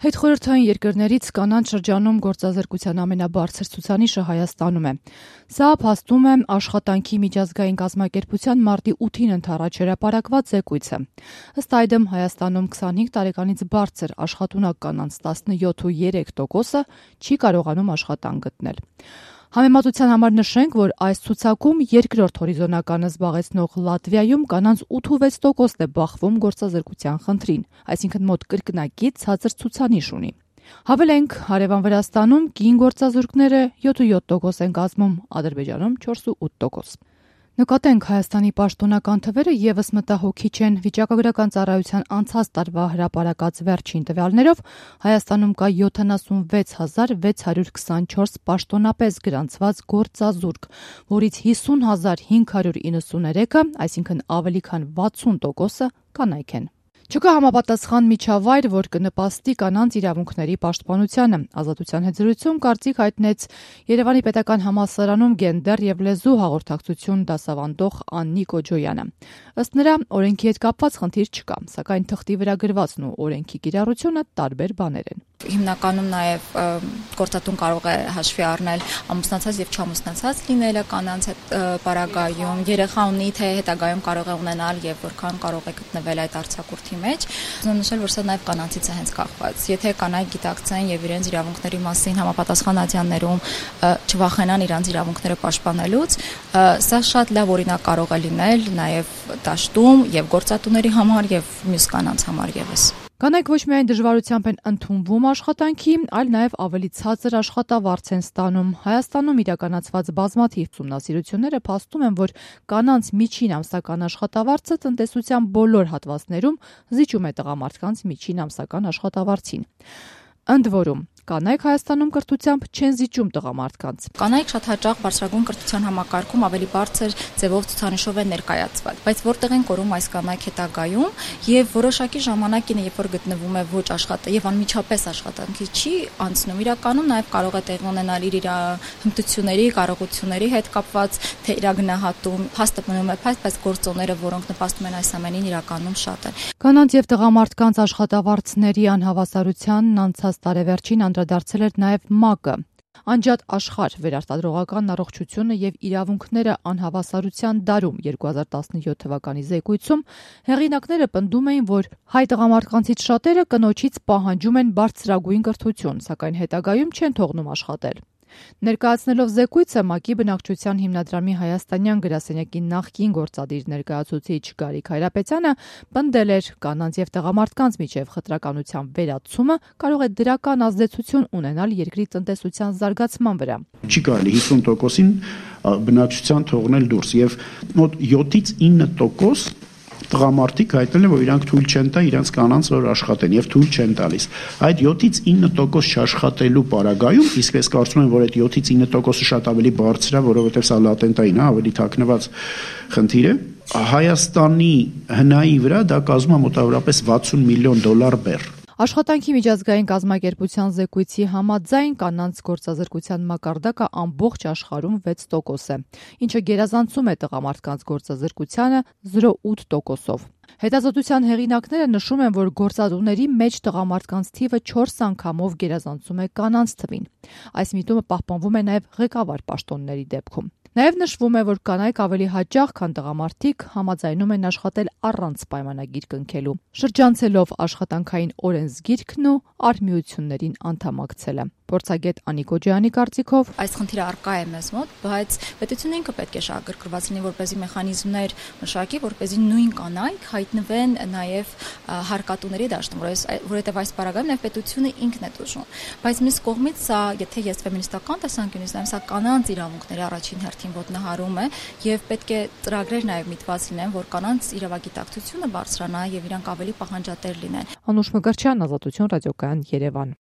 Հետխորհրդային երկրներից կանանց շրջանում գործազրկության ամենաբարձր ցուցանիշը Հայաստանում է։ Սա փաստում է Աշխատանքի միջազգային կազմակերպության մարտի 8-ին ընդառաջ հրապարակված զեկույցը։ Ըստ այդմ Հայաստանում 25 տարեկանից բարձր աշխատունակ կանանց 17.3%-ը չի կարողանում աշխատանք գտնել։ Համեմատության համար նշենք, որ այս ցուցակում երկրորդ հորիզոնականը զբաղեցնող Լատվիայում կանանց 8.6%-ն է բախվում գործազրկության խնդրին, այսինքն մոտ կրկնակի ցածր ցուցանիշ ունի։ Հավելենք, հարևան Վրաստանում կին գործազուրկները 7.7% են կազմում, Ադրբեջանում 4.8%։ Նկատենք Հայաստանի պաշտոնական թվերը ևս մտահոգիչ են։ Վիճակագրական ծառայության անցած տարվա հրապարակած վերջին տվյալներով Հայաստանում կա 76624 պաշտոնապես գրանցված գործազուրկ, որից 50593-ը, այսինքն ավելի քան 60%-ը կանայք են։ Չկա համապատասխան միջավայր, որ կնպաստի կանանց իրավունքների պաշտպանությանը։ Ազատության հետ զրույցում կարծիք հայտնեց Երևանի պետական համալսարանում գենդեր եւ լեզու հաղորդակցություն դասավանդող Աննի Կոջոյանը։ Ըստ նրա, օրենքի հետ կապված խնդիր չկա, սակայն թղթի վրա գրվածն ու օրենքի կիրառությունը տարբեր բաներ են։ Հիմնականում նաև գործատուն կարող է հաշվի առնել ամուսնացած եւ չամուսնացած լինելը կանանց հետ պարագայում, երեխա ունի թե հետագայում կարող է ունենալ եւ որքան կարող է գտնվել այդ արձակուրդի մեջ։ Ուզում նշել, որ սա նաև կանանցից է հենց կախված։ Եթե կանայք գիտակցեն եւ իրենց իրավունքների մասին համապատասխան ատյաններում չվախենան իրենց իրավունքները պաշտպանելուց, սա շատ լավ օրինակ կարող է լինել նաև դաշտում եւ գործատուների համար եւ մյուս կանանց համար եւս։ Կանայք ոչ միայն դժվարությամբ են ընդունվում աշխատանքի, այլ նաև ավելի ցածր աշխատավարձ են ստանում։ Հայաստանում իրականացված բազմաթիվ ուսումնասիրությունները փաստում են, որ կանանց միջին ամսական աշխատավարձը տնտեսության բոլոր հատվածներում զիջում է տղամարդկանց միջին ամսական աշխատավարձին։ Ընդ որում, կանայք Հայաստանում կրթությամբ չեն զիջում տղամարդկանց։ Կանայք շատ հաճախ բարձրագույն կրթության համակարգում ավելի բարձր ձևով ցուցանիշով են ներկայացված, բայց որտեղ են կորում այս կանայք հետագայում եւ որոշակի ժամանակին, երբ որ գտնվում է ոչ աշխատանք եւ անմիջապես աշխատանքի չի անցնում, իրականում նաեւ կարող է տեղի ունենալ իր հմտությունների, կարողությունների հետ կապված, թե իրագնահատում, փաստը մնում է փաստ, բայց գործոնները, որոնք նպաստում են այս ամենին, իրականում շատ են։ Կանանց եւ տղամարդկանց աշխատավարձների անհավասարությանն անցած տարեվերջին անդրադարձել էր նաև ՄԱԿ-ը։ Անջատ աշխարհ վերարտադրողական առողջությունը եւ իրավունքները անհավասարության դարում 2017 թվականի զեկույցում հեղինակները պնդում էին, որ հայ տղամարդկանցից շատերը կնոջից պահանջում են բարձրագույն կրթություն, սակայն հետագայում չեն թողնում աշխատել։ Ներկայացնելով զեկույցը ՄԱԿ-ի բնակչության հիմնադրամի հայաստանյան գրասենյակի նախկին գործադիր ներկայացուցիչ Գարիկ Հայրապետյանը պնդել էր, կանանց եւ տղամարդկանց միջև խտրականության վերացումը կարող է դրական ազդեցություն ունենալ երկրի տնտեսության զարգացման վրա։ Չի կարելի 50%-ին բնակչության թողնել դուրս եւ մոտ 7-ից 9% տղամարդիկ հայտնել են, որ իրանք թույլ չեն տա իրանք կանանց որ աշխատեն եւ թույլ չեն տալիս։ Այդ 7-ից 9% չաշխատելու պարագայում, իսկ ես կարծում եմ, որ այդ 7-ից 9%-ը շատ ավելի բարձր է, որովհետեւ սա լատենտային է, ավելի թաքնված խնդիր է։ Հայաստանի հնայի վրա դա կազմում է մոտավորապես $60 միլիոն բեռ։ Աշխատանքի միջազգային կազմակերպության զեկույցի համաձայն կանանց գործազրկության մակարդակը ամբողջ աշխարհում 6% է, ինչը գերազանցում է տղամարդկանց գործազրկությանը 0.8%-ով։ Հետազոտության հեղինակները նշում են, որ գործատուների մեջ տղամարդկանց թիվը 4 անգամով գերազանցում է կանանց թվին։ Այս միտումը պահպանվում է նաև ղեկավար պաշտոնների դեպքում։ Նաև նշվում է, որ կանայք ավելի հաճախ, քան տղամարդիկ համաձայնում են աշխատել առանց պայմանագիր կնքելու, շրջանցելով աշխատանքային օրենսգիրքն ու արհմիություններին անդամակցելը։ Փորձագետ Անի Կոջոյանի կարծիքով այս խնդիրը առկա է մեզ մոտ, բայց պետությունը ինքը պետք է շահագրգռված լինի, որպեսզի մեխանիզմներ մշակի, որպեսզի նույն կանայք հայտնվեն նաև հարկատուների դաշտում, որովհետև այս պարագայում նաև պետությունը ինքն է դժում։ Բայց մյուս կողմից սա, եթե ես ֆեմինիստական տեսանկյունից նայեմ, սա կանանց իրավունքների առաջին հերթին ոտնահարում է եւ պետք է ծրագրեր նաև միտված լինեն, որ կանանց իրավագիտակցությունը բարձրանա եւ իրանք ավելի պահանջատեր լինեն։ Անուշ Մկրտչյան, Ազատություն ռադիոկայան, Երևան։